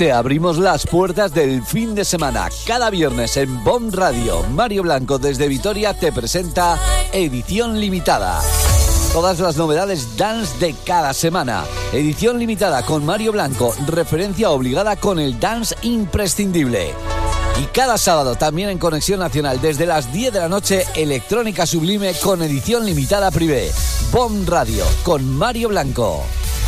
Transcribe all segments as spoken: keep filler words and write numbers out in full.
te abrimos las puertas del fin de semana. Cada viernes en Bon Radio, Mario Blanco desde Vitoria te presenta Edición Limitada. Todas las novedades dance de cada semana. Edición Limitada con Mario Blanco, referencia obligada con el dance imprescindible. Y cada sábado también en Conexión Nacional desde las diez de la noche, Electrónica Sublime con Edición Limitada Privé. Bon Radio con Mario Blanco.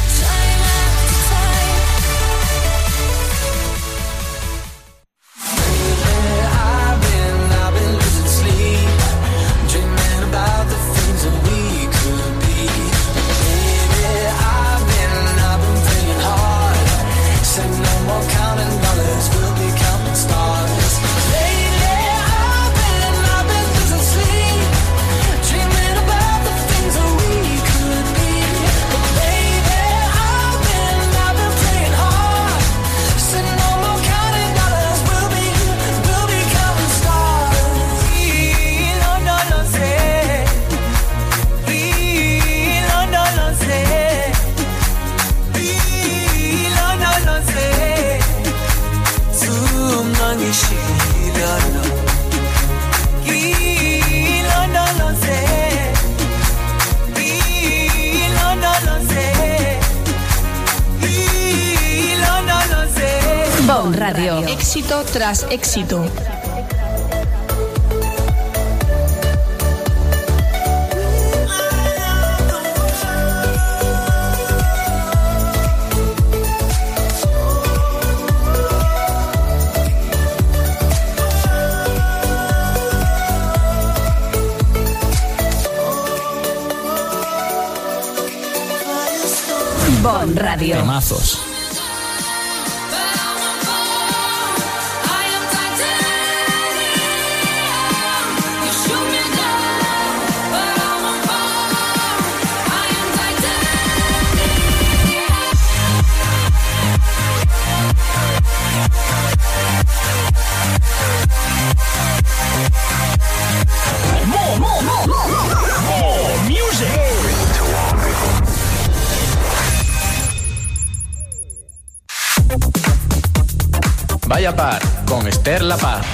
Bon Radio. Éxito tras éxito. Bon Radio. Temazos. Vaya Par con Esther La Paz.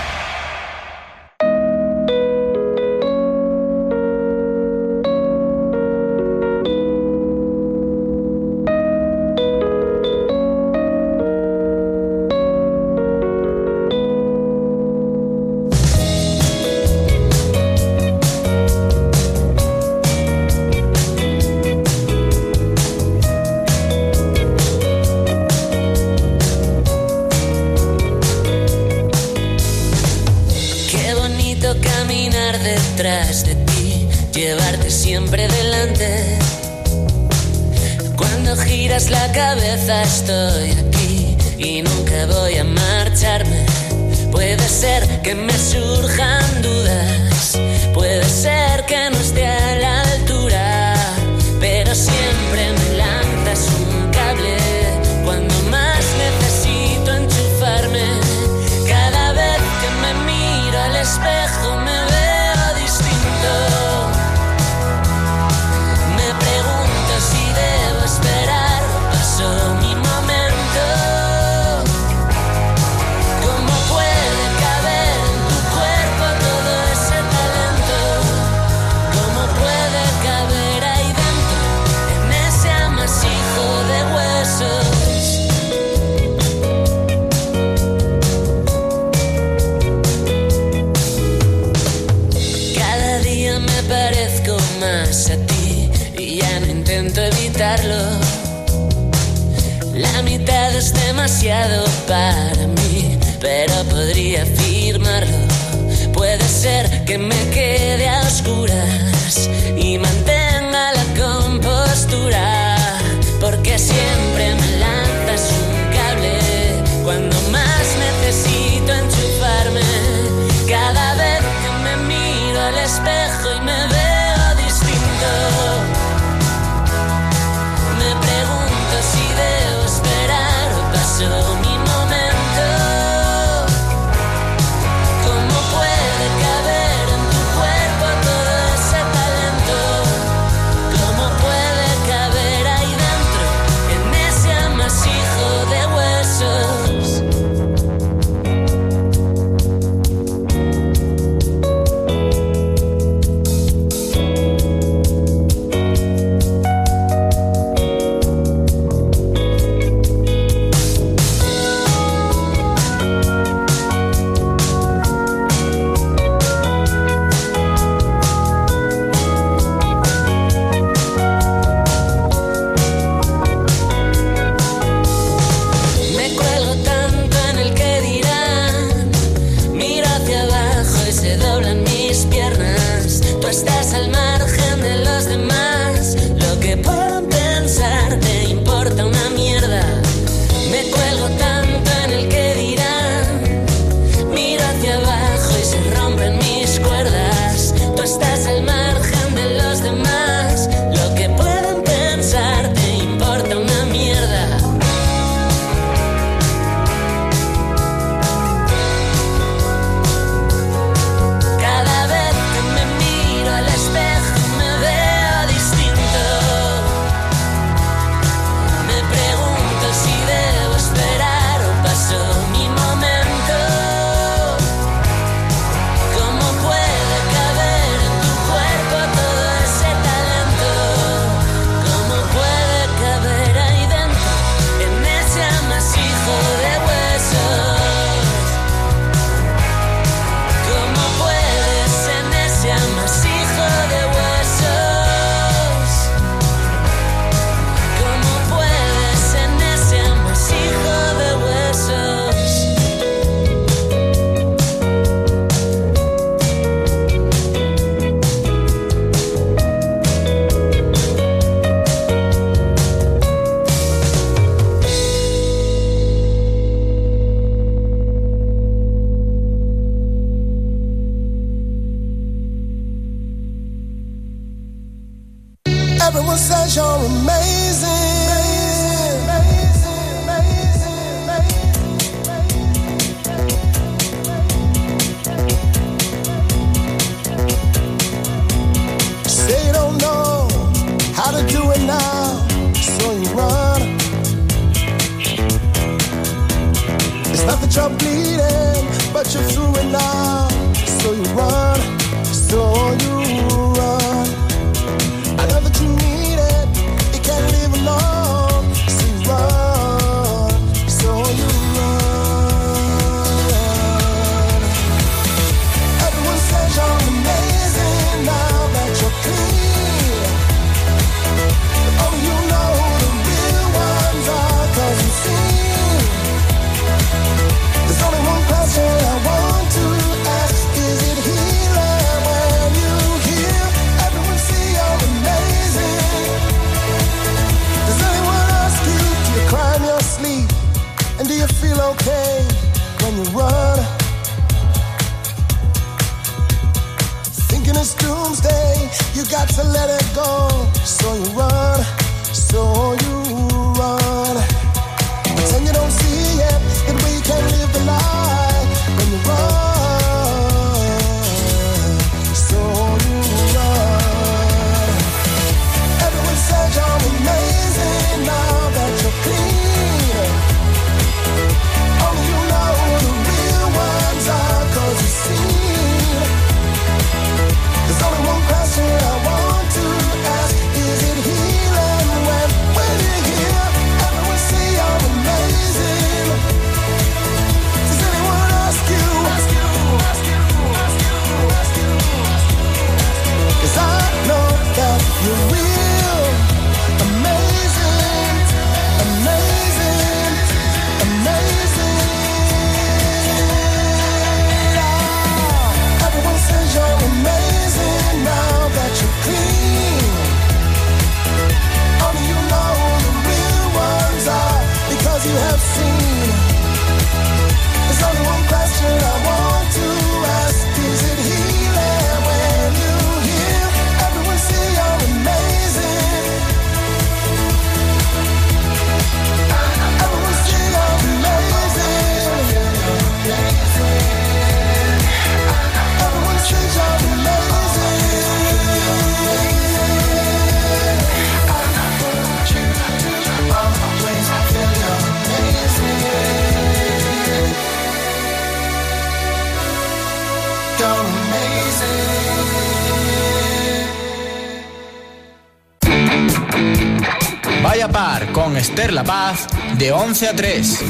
Detrás de ti, llevarte siempre delante. Cuando giras la cabeza estoy aquí y nunca voy a marcharme. Puede ser que me surjan dudas, puede ser que no esté a la altura, pero siempre me lanzas un cable cuando más necesito enchufarme. Cada vez que me miro al espejo me veo distinto. Me pregunto si debo esperar, pasó mi momento. ¿Cómo puede caber en tu cuerpo todo ese talento? ¿Cómo puede caber ahí dentro, en ese amasijo de huesos? Parezco más a ti y ya no intento evitarlo. La mitad es demasiado para mí, pero podría afirmarlo. Puede ser que me quede a oscuras y mantenga la compostura, porque siempre me lanzas un cable cuando más necesito enchufarme. Cada vez que me miro al espejo y me veo distinto, me pregunto si debo esperar o pasó mi momento. ¿Cómo puede caber en tu cuerpo todo ese talento? Everyone says you're amazing. Say you don't know how to do it now, so you run. It's not that you're bleeding, but you're through it now, so you run, so you run. I know that you need it, you can't live alone, so you run, so you run. Everyone says you're amazing now that you're clean, but only you know who the real ones are, 'cause you've seen. There's only one question I want to ask, is it healing when you hear everyone say you're amazing? Does anyone ask you, do you cry in your sleep? And do you feel okay when you run? Thinking it's doomsday, you got to let it go, so you run, so you run. Pretend you don't see it, that we can live the lie when you run, so you run. Everyone says you're amazing now that you're clean. Only you know who the real ones are, 'cause you've seen. There's only one question I want to ask, is it healing when, when you hear everyone say you're amazing? Does anyone ask you? 'Cause I know that you're real. Amazing, amazing, amazing. Everyone says you're amazing now that you're clean. Only you know who the real ones are, because you have seen. There's only one question I want to ask, is it healing when you hear everyone say you're amazing? Everyone say you're amazing. Everyone says you're amazing. Always feel you're amazing. You're amazing. Vaya par con Esther La Paz de once a tres.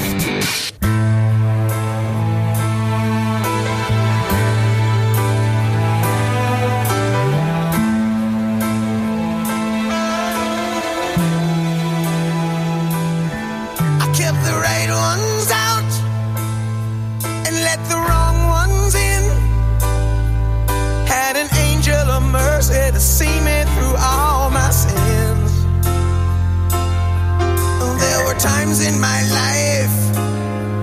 I kept the right ones out and let the wrong ones in. Had an angel of mercy to see me through all my sins. There were times in my life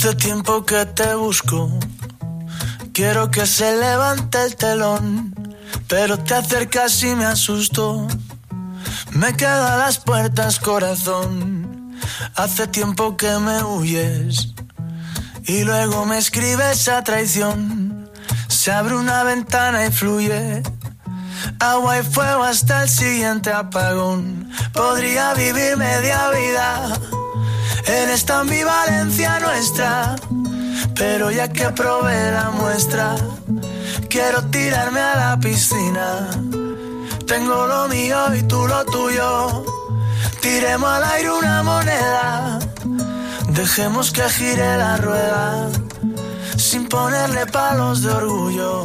Hace tiempo que te busco, quiero que se levante el telón, pero te acercas y me asusto. Me quedo a las puertas, corazón. Hace tiempo que me huyes y luego me escribes a traición. Se abre una ventana y fluye agua y fuego hasta el siguiente apagón. Podría vivir media vida en esta ambivalencia nuestra, pero ya que probé la muestra, quiero tirarme a la piscina. Tengo lo mío y tú lo tuyo. Tiremos al aire una moneda, dejemos que gire la rueda, sin ponerle palos de orgullo.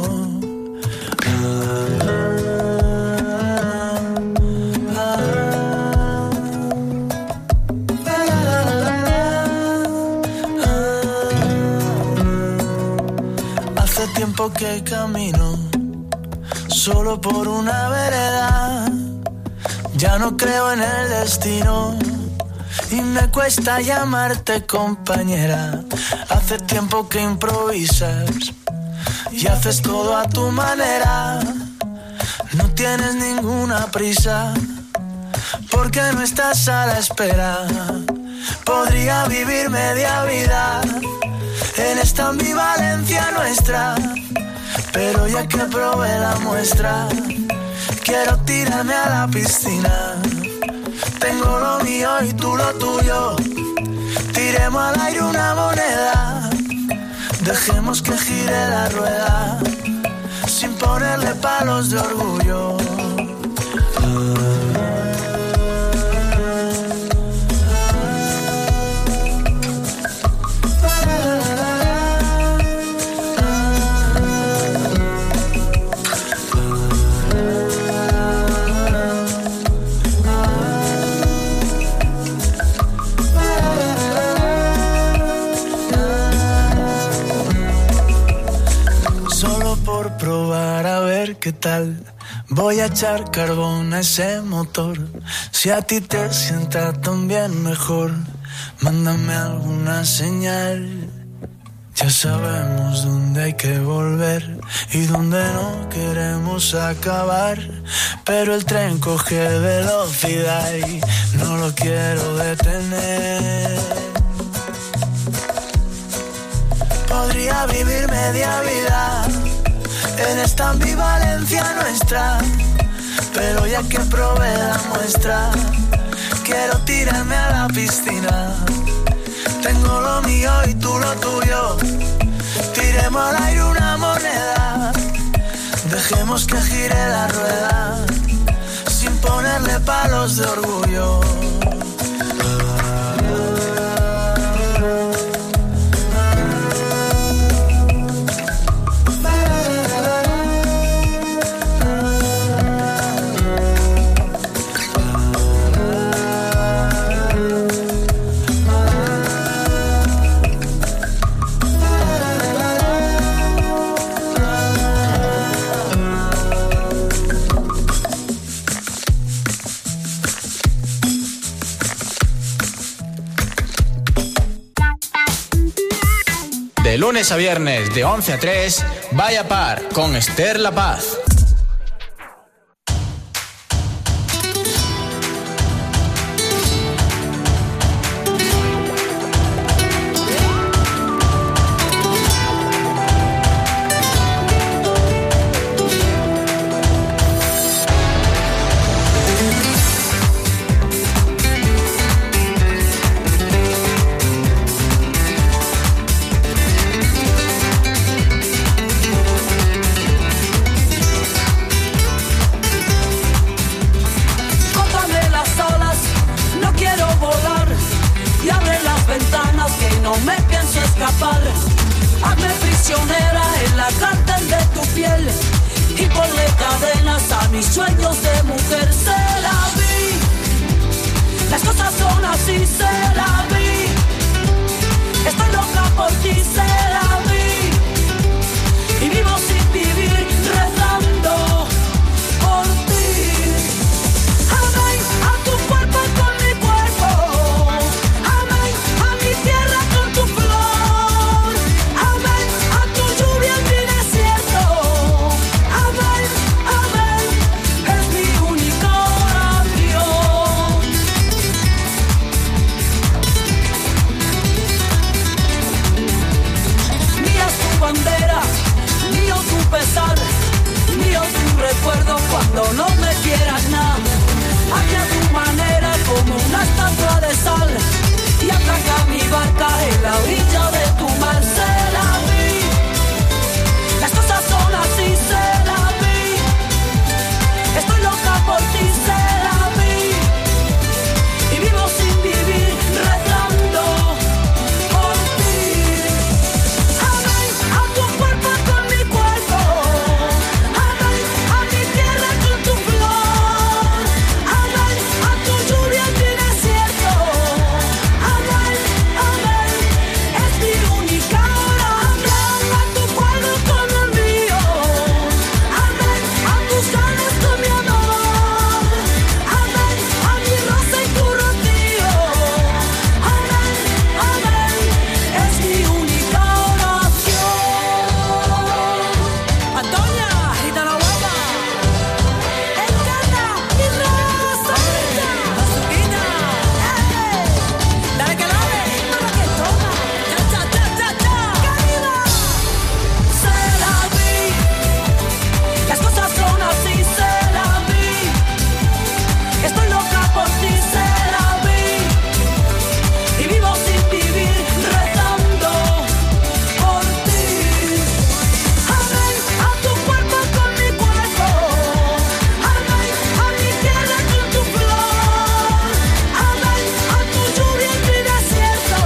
Hace tiempo que camino solo por una vereda, ya no creo en el destino y me cuesta llamarte compañera. Hace tiempo que improvisas y haces todo a tu manera, no tienes ninguna prisa porque no estás a la espera. Podría vivir media vida en esta ambivalencia nuestra, pero ya que probé la muestra, quiero tirarme a la piscina. Tengo lo mío y tú lo tuyo. Tiremos al aire una moneda, dejemos que gire la rueda, sin ponerle palos de orgullo. Probar a ver qué tal, voy a echar carbón a ese motor. Si a ti te sienta también mejor, mándame alguna señal. Ya sabemos dónde hay que volver y dónde no queremos acabar, pero el tren coge velocidad y no lo quiero detener. Podría vivir media vida en esta ambivalencia nuestra, pero ya que probé la muestra, quiero tirarme a la piscina. Tengo lo mío y tú lo tuyo. Tiremos al aire una moneda, dejemos que gire la rueda, sin ponerle palos de orgullo. De lunes a viernes, de once a tres, Vaya Par, con Esther La Paz. Amén, a mi tierra con tu flor. recuerdo cuando no me quieras nada. Aquí a tu manera como una estatua de sal. Y atraca mi barca en la orilla de tu mar. Se la vi. Las cosas son así, se la vi. Estoy loca por ti, se la vi. Y vivo sin vivir, rezando por ti. Amén a tu cuerpo con mi cuerpo. Amén a mi tierra con tu flor. Amén a tu lluvia en mi desierto. Amén, amén, es mi única oración. A tu pueblo con el mío. Amén a tus ganas con mi amor. Amén a mi rosa y tu rocío. Amén, amén, es mi única oración. Antonia, gitana guapa. Encanta mi rosa. Azuquita, eh. Dale que dale, toma que toma. Cha, cha, cha, cha, cha. ¡Cariba! Se la vi. Las cosas son así, se la vi. Estoy loca por ti, se la vi. Y vivo sin vivir, rezando por ti. Amén a tu cuerpo con mi cuerpo. Amén a mi tierra con tu flor. Amén a tu lluvia en mi desierto.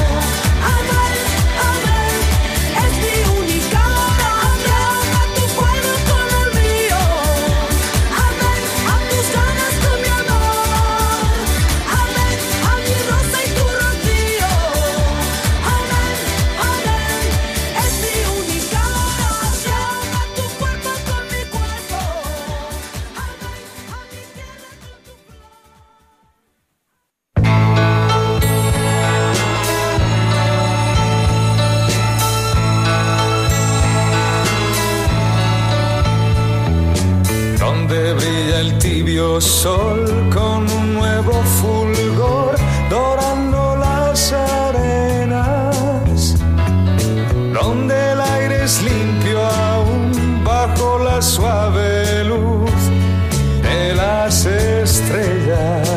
Amén, amén, es mi única oración. A tu pueblo con el mío. Amén a tus ganas con mi amor. Amén a mi rosa y tu rocío. Amén, amén, es mi única oración. A tu cuerpo con mi cuerpo. Amén a mi tierra con tu flor. Donde brilla el tibio sol con un nuevo fulgor, dorando las arenas. Donde el aire es limpio aún bajo la suave luz de las estrellas.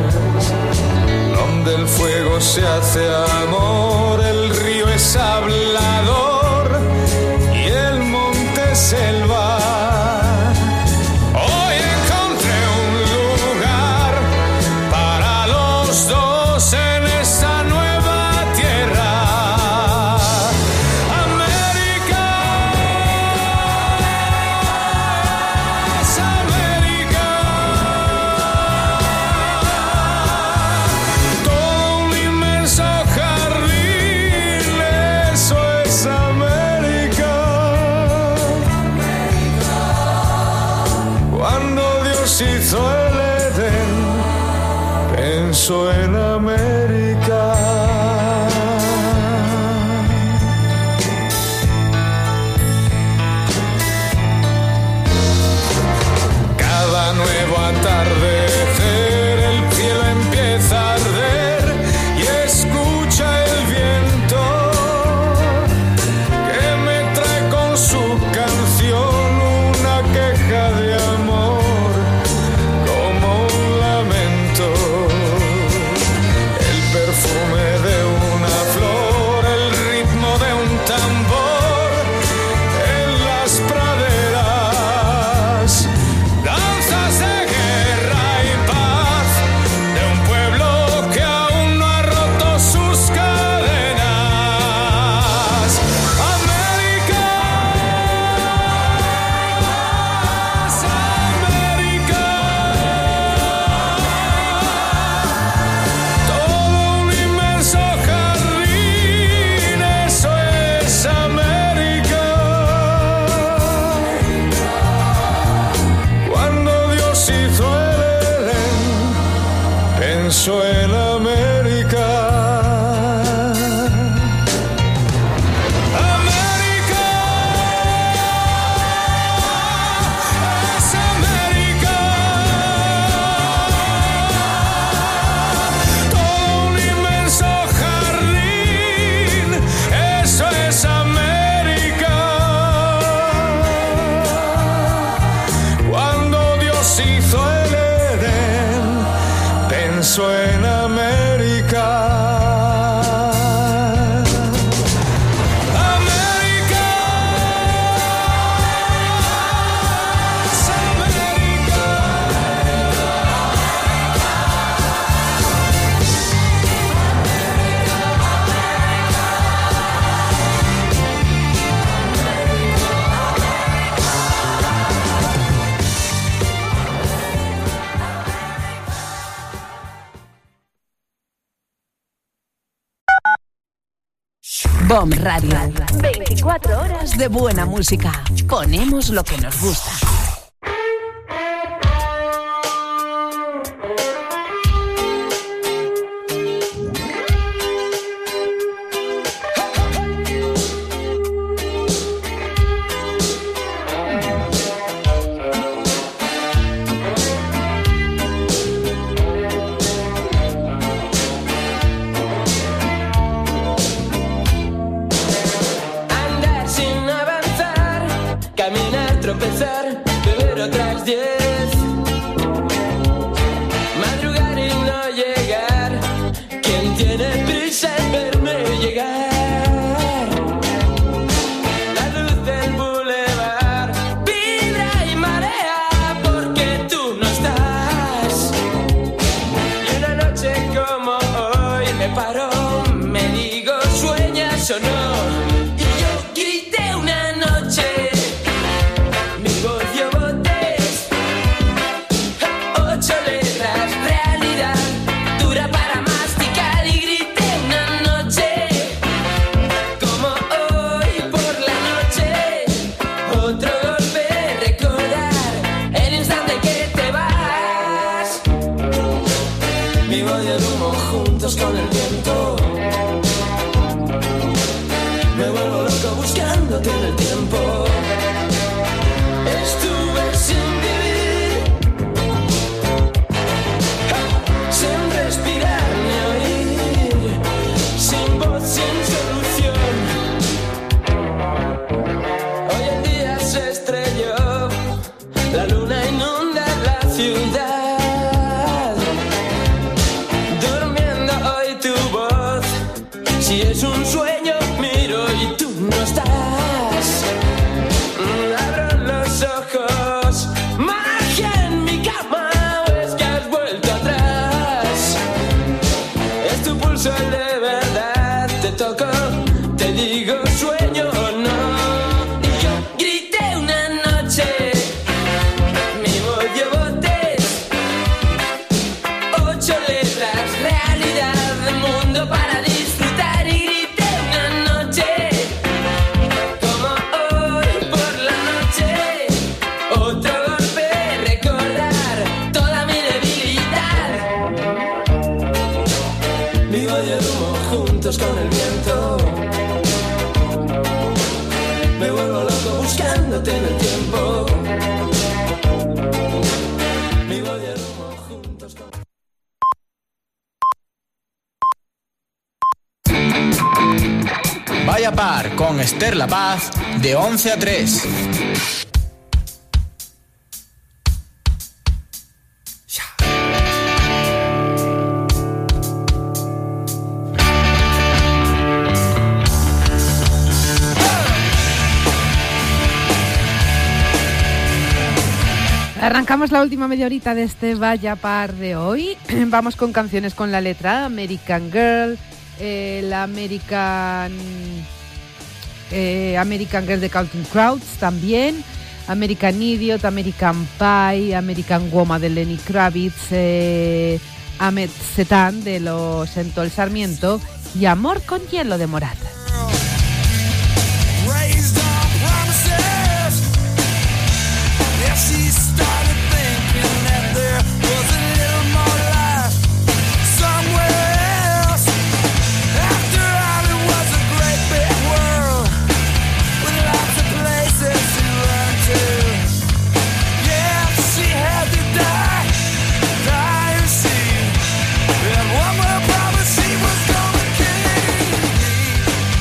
Donde el fuego se hace amor, el río es hablador y el monte selva. Hoy encontré un lugar para los dos en esta nueva tierra. América es América. Todo un inmenso jardín. BOM Radio. veinticuatro horas de buena música. Ponemos lo que nos gusta. Tropezar, beber otras diez, madrugar y no llegar. ¿Quién tiene prisa en verme llegar? La luz del bulevar vibra y marea porque tú no estás. Y una noche como hoy me paro, me digo, ¿sueñas o no? Y yo grité una noche. Con el viento me vuelvo loco buscándote en el tiempo. Estuve sin vivir, sin respirar ni oír, sin voz, sin solución. Hoy en día se estrelló, la luna inunda la ciudad. Si es un sueño, miro y tú no estás. Abro los ojos, magia en mi cama, ¿o es que has vuelto atrás? Es tu pulso de verdad, te toco, te digo sueño o no. Y yo grité una noche, mi voz llevó botes, ocho letras, realidad, mundo para disfrutar. Con el viento me vuelvo loco buscándote en el tiempo. Mi voz y el humo juntos con... Vaya Par con Esther La Paz de once a tres. Arrancamos la última media horita de este Vaya Par de hoy. Vamos con canciones con la letra American Girl, eh, la American eh, American Girl de Counting Crows también, American Idiot, American Pie, American Woman de Lenny Kravitz, eh, Ahmed Setan de los Entol Sarmiento y Amor con hielo de Morat. She started thinking that there was a little more life somewhere else. After all, it was a great big world with lots of places to run to. Yeah, she had to die, die and see. And one more promise she was gonna keep.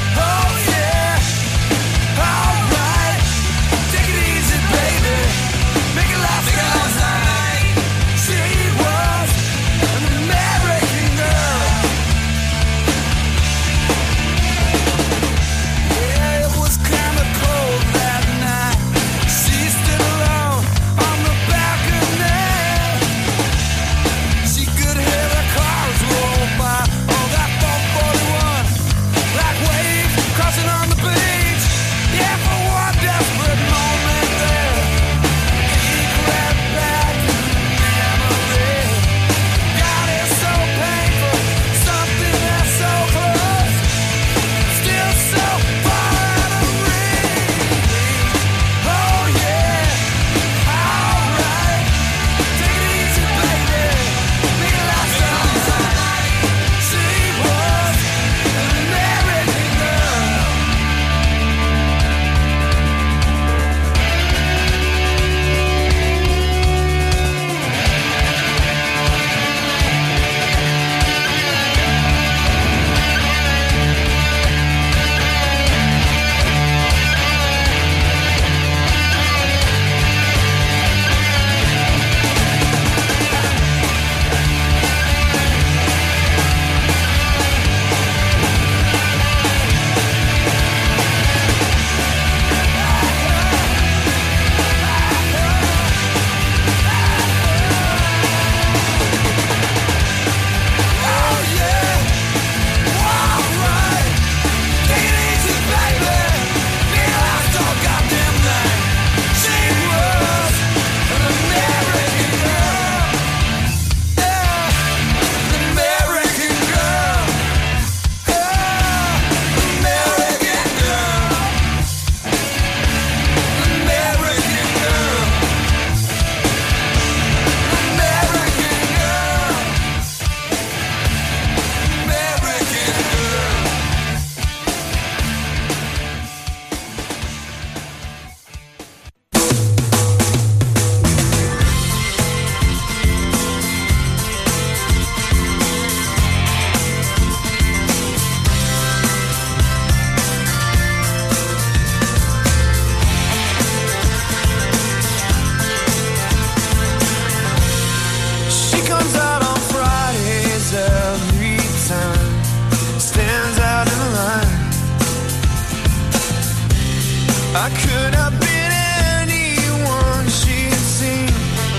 I could have been anyone she had seen.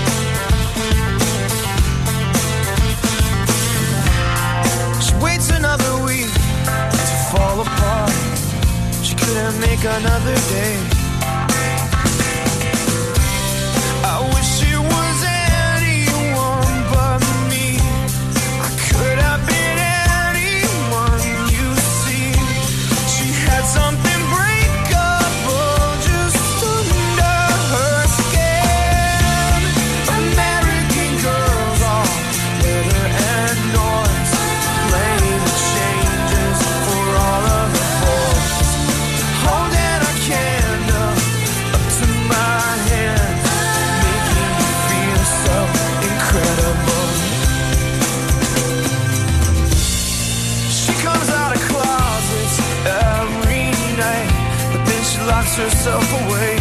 She waits another week to fall apart. She couldn't make another day. I wish it was anyone but me. I could have been anyone you see. She had something breakable just under her skin. American girls all glitter and noise, playing the changes for all of the boys. Holding a candle up to my hand, making me feel so incredible. She comes out of closets every night, but then she locks herself away,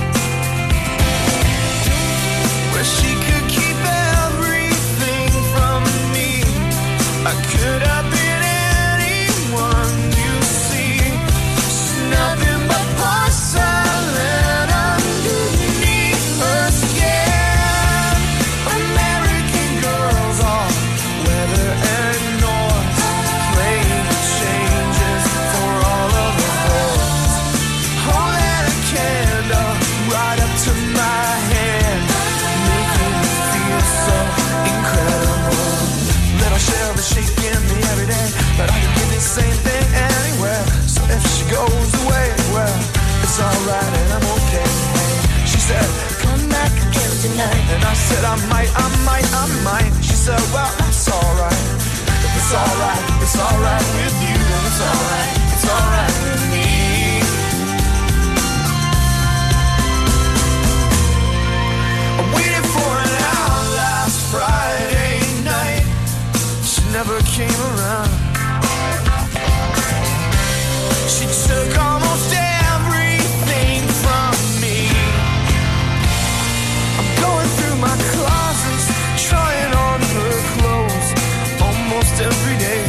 where she could keep everything from me. I could have been anyone you see. She's nothing but porcelain underneath her skin. American girls all weather and noise, playing the changes for all of the boys. Holding a candle right up to my hand, making me feel so incredible. Little shell is shaking me every day, but I can get the same thing anywhere. So if she goes away, well, it's alright and I'm okay. She said, come back again tonight. And I said, I might, I might, I might. She said, well, that's alright. If it's alright, it's alright with you, then it's alright, it's alright with me. I waited for an hour last Friday night. She never came around. She took almost everything from me. I'm going through my closets, trying on her clothes almost every day.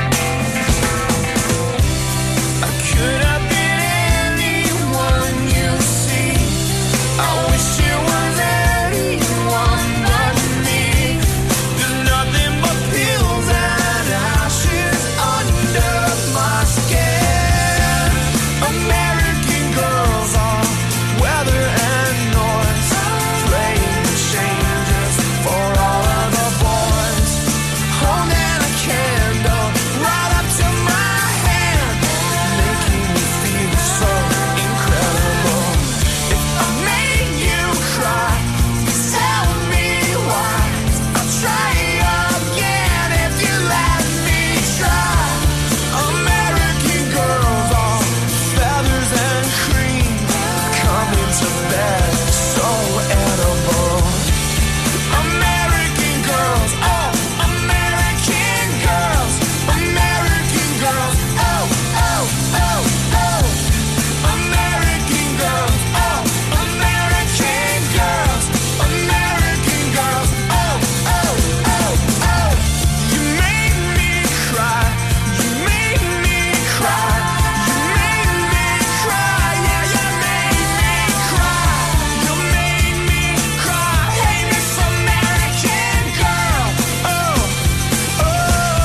I could have been anyone you see. I wish it was anyone but me. There's nothing but pills and ashes under my skin. American girls all weather and noise, playing the changes for all of the boys. Holding a candle right up to my hand, making me feel so incredible. If I made you cry, tell me why. I'll try again if you let me try. American girls all feathers and cream, coming to bed so edible. American girls, oh, American girls, American girls, oh, oh, oh, oh. American girls, oh, American girls, American girls, oh, oh, oh, oh. You made me cry, you made me cry, you made me cry, yeah, you made me cry, you made me cry. Hey, Miss American girl, oh, oh, oh,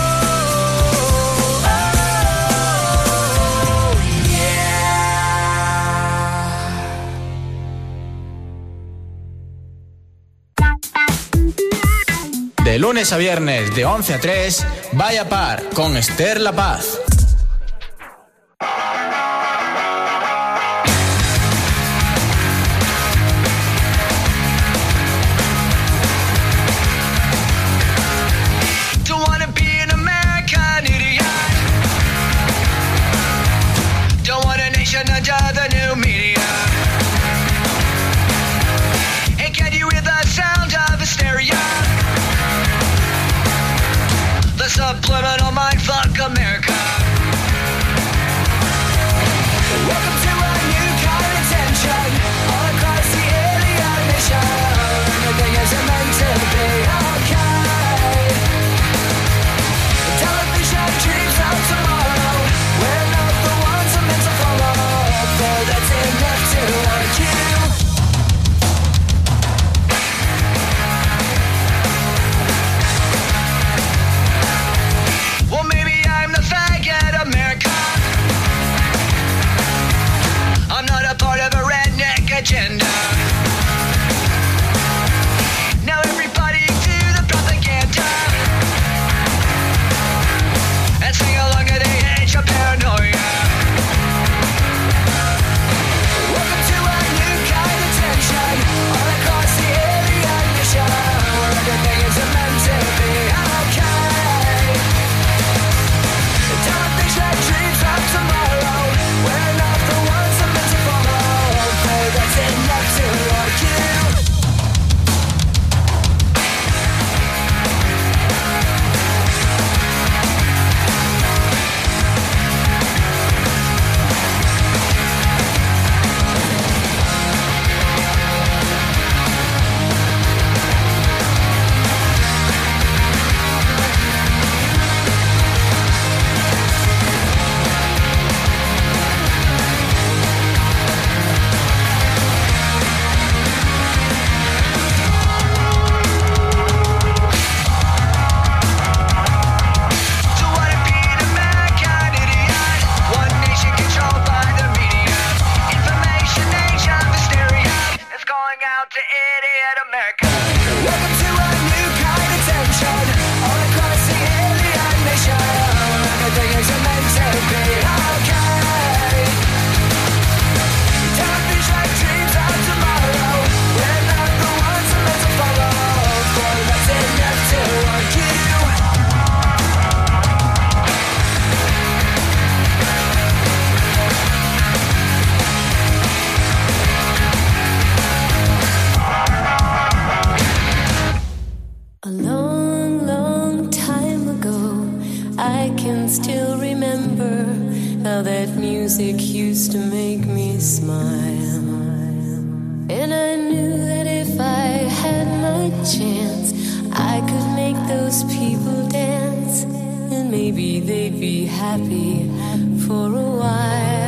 yeah. De lunes a viernes de once a tres, Vaya Par con Esther La Paz. Don't wanna be an American idiot. Don't want a nation under the new media. And can you hear the sound of hysteria? The subliminal mindfuck America. to idiot America. Welcome to a new kind of tension all across the alien nation. Everything is meant to be okay. Don't fish like dreams of tomorrow. We're not the ones who meant to follow. For that's enough to want you. A long, long time ago, I can still remember how that music used to make me smile. And I knew that if I had my chance, I could make those people dance, and maybe they'd be happy for a while.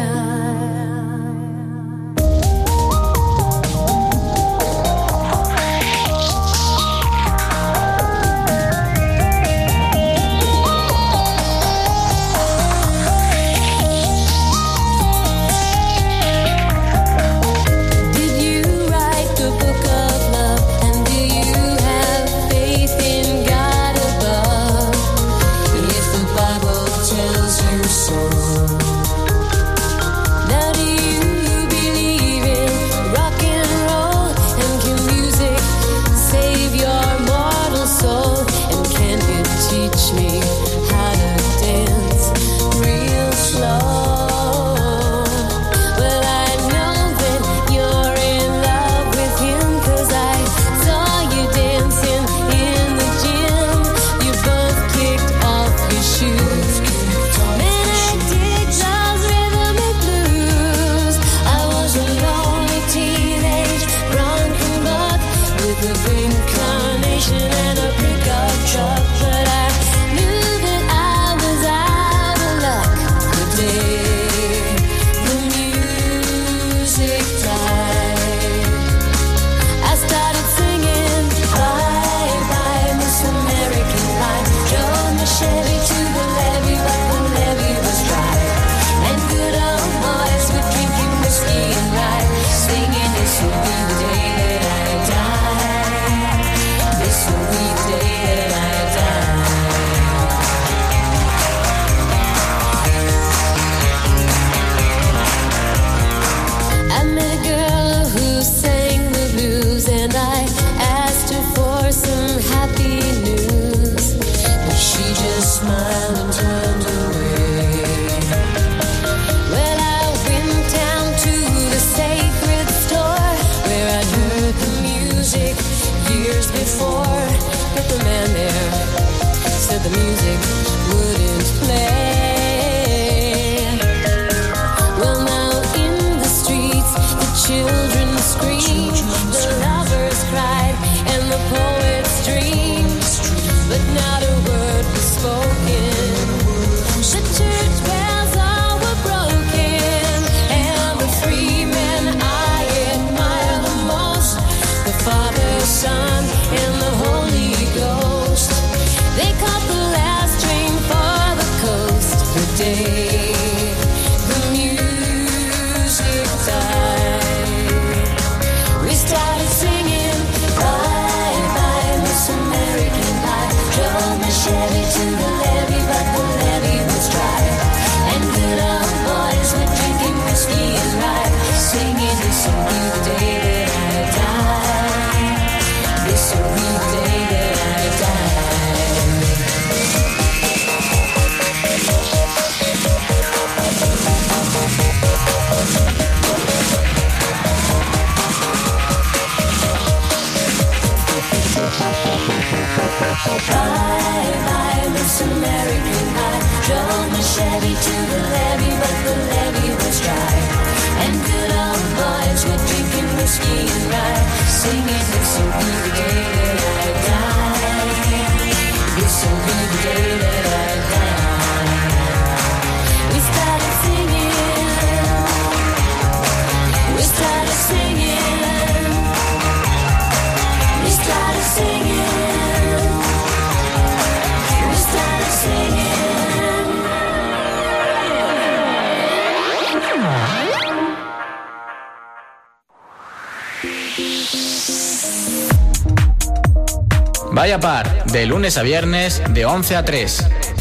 Vaya Par, de lunes a viernes, de once a tres.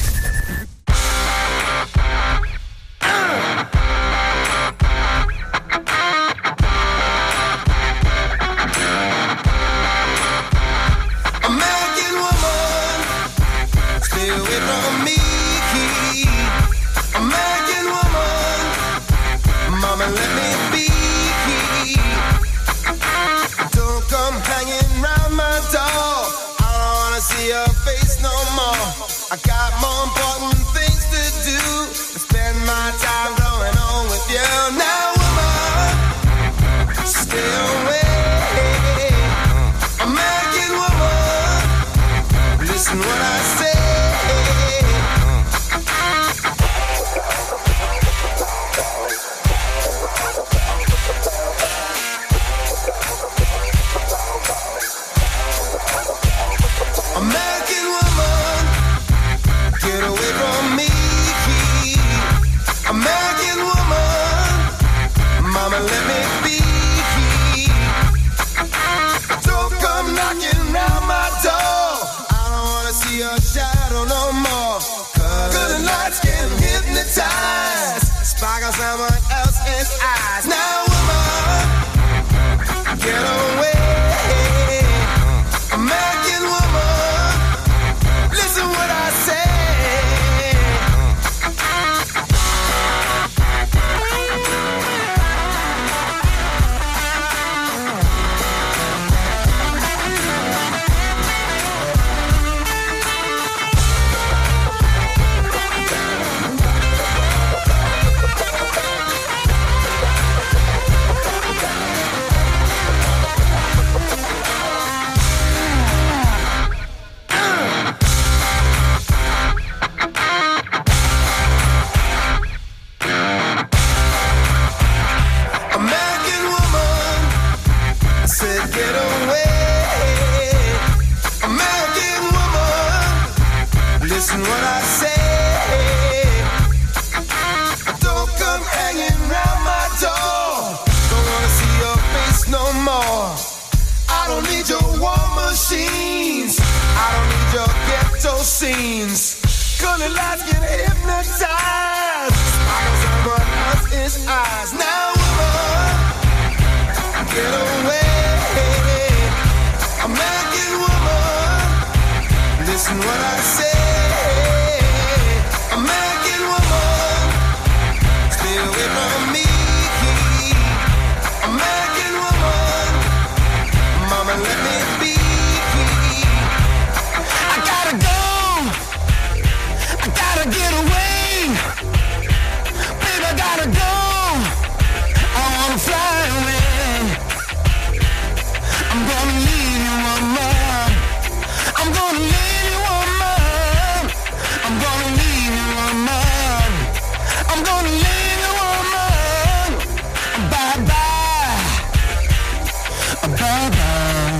I got more important things to do than spend my time going on with you. Now, woman, stay away. American woman, listen what I say. American woman, get away from me. American woman, mama, let me be. Don't come knocking round my door. I don't wanna see your shadow no more. Cause the lights can hypnotize, sparkle someone else's eyes. Now, woman, get away. American woman, listen what I say. American woman, I said get away. American woman, listen what I say. Don't come hanging round my door. Don't wanna see your face no more. I don't need your war machines. I don't need your ghetto scenes. Colored lights get hypnotized. I got someone else's eyes. Now, woman, get away. American woman, listen what I say. American woman, stay away from me. American woman, mama, let me be. I gotta go. I gotta get away. Baby, I gotta go. I wanna fly away. I'm gonna leave you, woman. I'm gonna leave you, woman. I'm gonna leave you, woman. I'm gonna leave you, woman. Bye bye. Bye bye.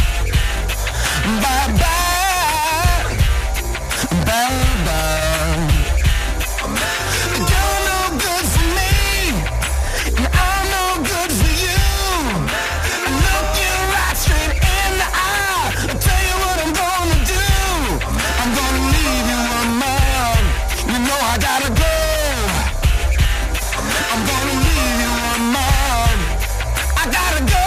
Bye bye. Bye bye. You're no good for me, and I'm no good for you. Look you right straight in the eye. I'll tell you what I'm gonna do. I'm gonna leave you, woman. You know I gotta go. I'm gonna leave you, woman. I gotta go.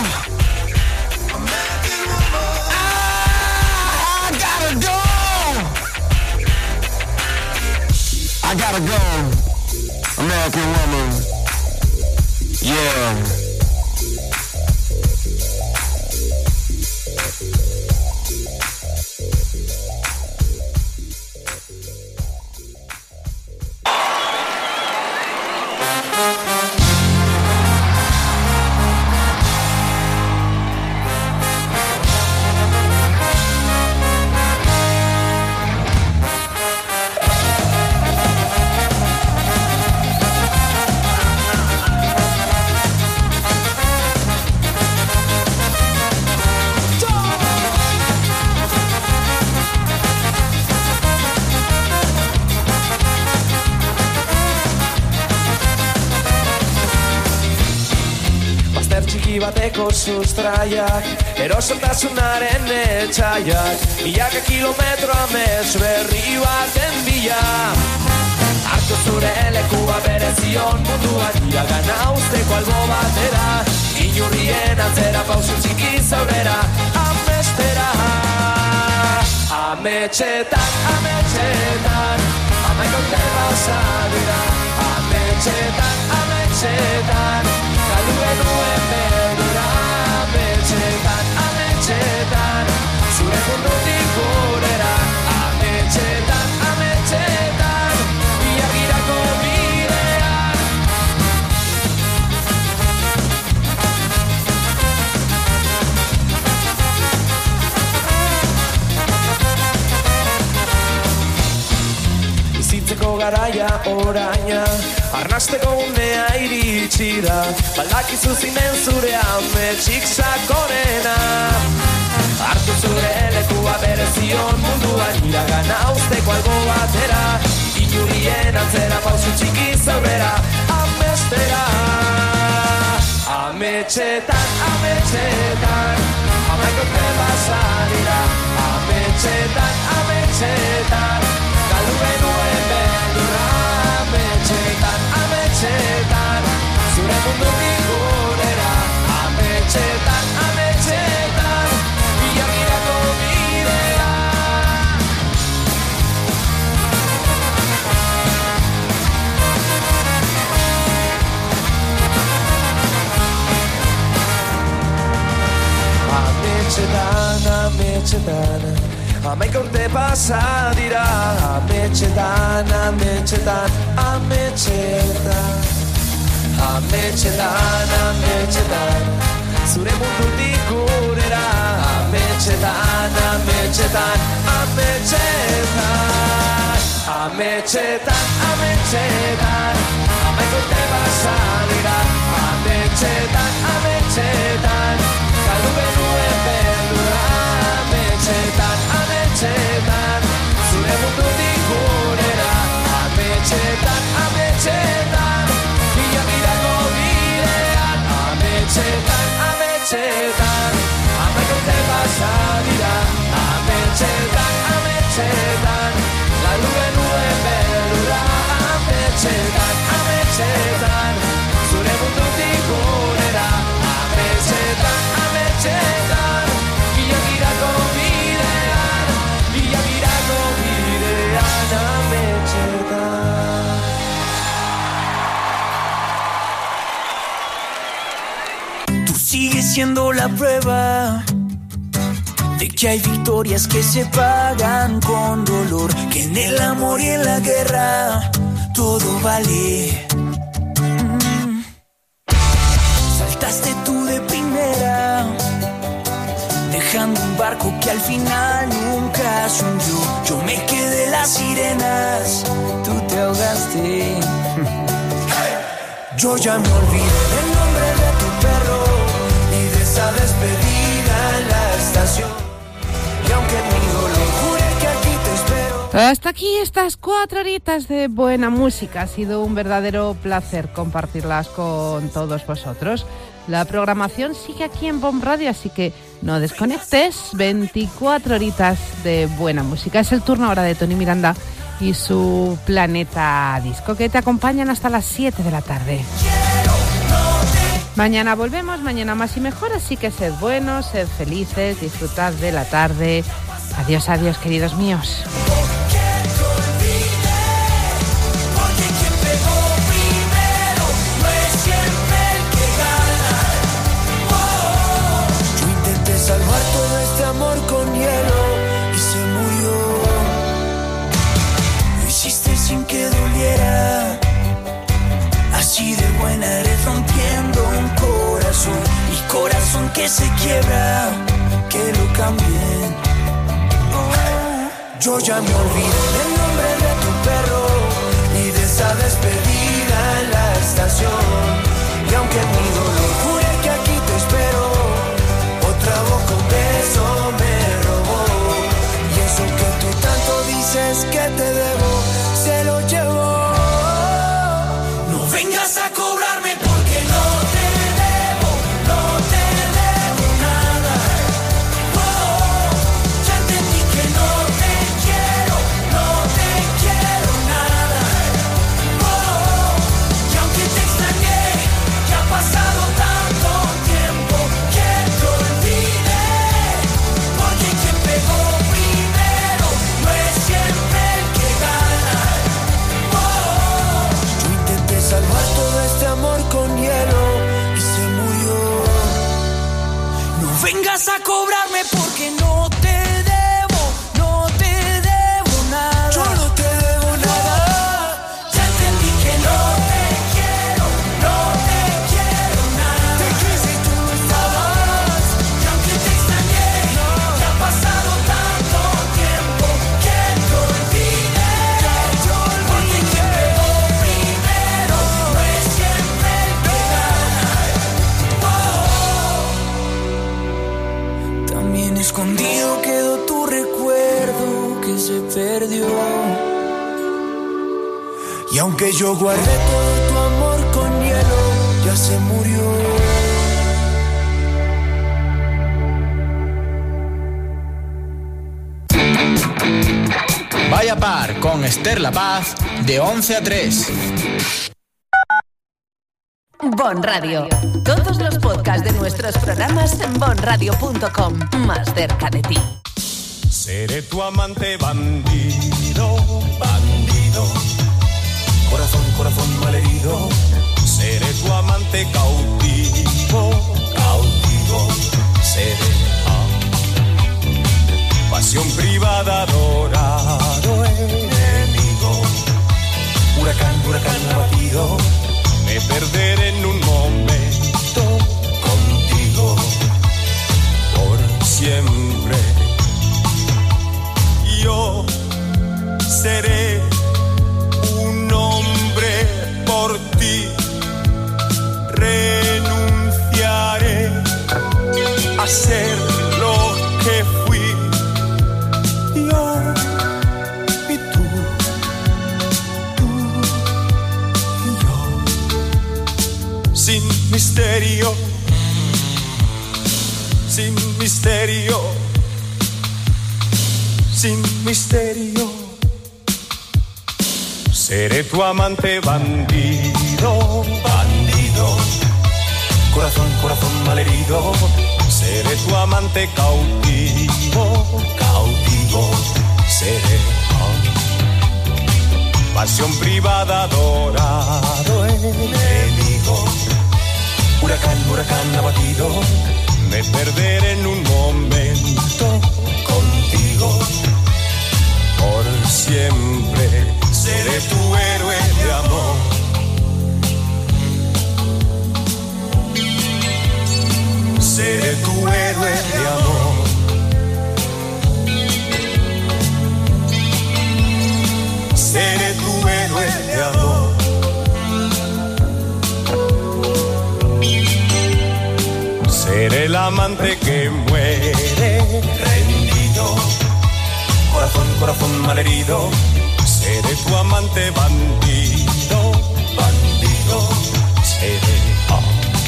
American woman, I gotta go. I gotta go. American woman, yeah. Placer txiki bateko sustraiak erosotasunaren etxaiak milaka kilometro amets berri baten bila hartu zure lekua berezion munduan iragana usteko albo batera inurrien atzera pausu txiki zaurera amestera ametxetan, ametxetan amaiko urte pasa dira ametxetan, ametxetan galdu genuen beldura ametxetan, ametxetan zure mundutik gurera ametxetan, ametxetan biagirako bidean bizitzeko garaia oraina arnasteko unea iritsi da baldakizu zinen zure ametsik sakonena hartu zure lekua berezion munduan iragana usteko albo batera inurrien atzera pausu txiki zaurera amestera ametxetan, ametxetan amaiko urte pasa dira ametxetan, ametxetan galdu genuen beldurra ametxetan, ametxetan zure mundutik gurera ametxetan, ametxetan biagirako bidea ametxetan, ametxetan amaika urte pasa dira ametxetan, ametxetan, ametxetan ametxetan, ametxetan zure mundutik gurera ametxetan, ametxetan, ametxetan ametxetan, ametxetan amaika urte pasa dira ametxetan, ametxetan galdu genuen beldurra ametxetan, ametxetan zure mundutik gurera ametxetan, ametxetan biagirako bidean ametxetan, ametxetan amaika urte pasa dira ametxetan, ametxetan galdu genuen beldurra ametxetan, ametxetan zure mundutik gurera ametxetan, ametxetan biagirako bidean biagirako bidean ametxetan. Tú sigues siendo la prueba de que hay victorias que se pagan con dolor, que en el amor y en la guerra todo vale. Mm. Saltaste tú de primera, dejando un barco que al final nunca se hundió. Yo me quedé en las sirenas, tú te ahogaste. Yo ya me olvidé del nombre de tu perro y de esa despedida en la estación. Y aunque mi dolor jure que aquí te espero. Hasta aquí estas cuatro horitas de buena música. Ha sido un verdadero placer compartirlas con todos vosotros. La programación sigue aquí en Bomb Radio, así que no desconectes. veinticuatro horitas de buena música. Es el turno ahora de Tony Miranda y su Planeta Disco, que te acompañan hasta las siete de la tarde. Mañana volvemos, mañana más y mejor, así que sed buenos, sed felices, disfrutad de la tarde. Adiós, adiós, queridos míos. Salvar todo este amor con hielo y se murió. Lo hiciste sin que doliera. Así de buena eres rompiendo un corazón. Mi corazón que se quiebra, que lo cambien. Oh, yo ya me olvidé del nombre de tu perro y de esa despedida en la estación. Y aunque mi dolor jure que aquí te espero, otra boca un beso me robó. Y eso que tú tanto dices que te debo, se lo llevo. No vengas a cobrarme porque no te debo, no vas a cobrarme porque no te debo, no te debo nada. Yo no te debo nada. Ya entendí que no te quiero, no te quiero nada. Te quise y tú no estabas. Y aunque te extrañé, ya ha pasado tanto tiempo que te olvidé. Porque quien pegó primero no es siempre el que gana. Oh. También escondido quedó tu recuerdo que se perdió. Y aunque yo guardé todo tu amor con hielo, ya se murió. Vaya Par con Esther La Paz de once a tres. Bon Radio. Todos los podcasts de nuestros programas en bon radio punto com. Más cerca de ti. Seré tu amante bandido, bandido. Corazón, corazón malherido. Seré tu amante cautivo, cautivo. Seré ah, pasión privada, adorado enemigo. Huracán, huracán abatido. Me perderé en un momento contigo por siempre. Yo seré un hombre por ti. Renunciaré a ser lo que fui. Yo y tú, tú y yo. Sin misterio, sin misterio, sin misterio. Seré tu amante bandido, bandido. Corazón, corazón malherido. Seré tu amante cautivo, cautivo. Seré oh, pasión privada, adorado enemigo. Huracán, huracán abatido. Me perderé en un momento contigo por siempre. Seré tu héroe de amor. Seré tu héroe de amor. Seré tu héroe de amor. Seré el amante que muere rendido. Corazón, corazón malherido. Seré tu amante bandido, bandido. Seré oh.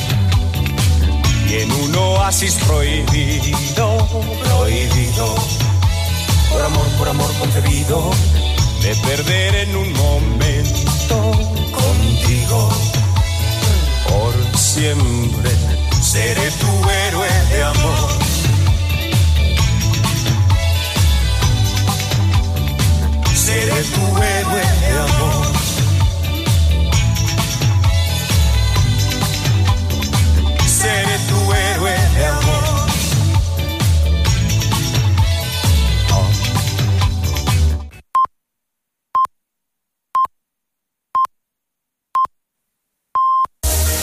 Y en un oasis prohibido, prohibido. Por amor, por amor concebido. Me perderé en un momento contigo por siempre. Seré tu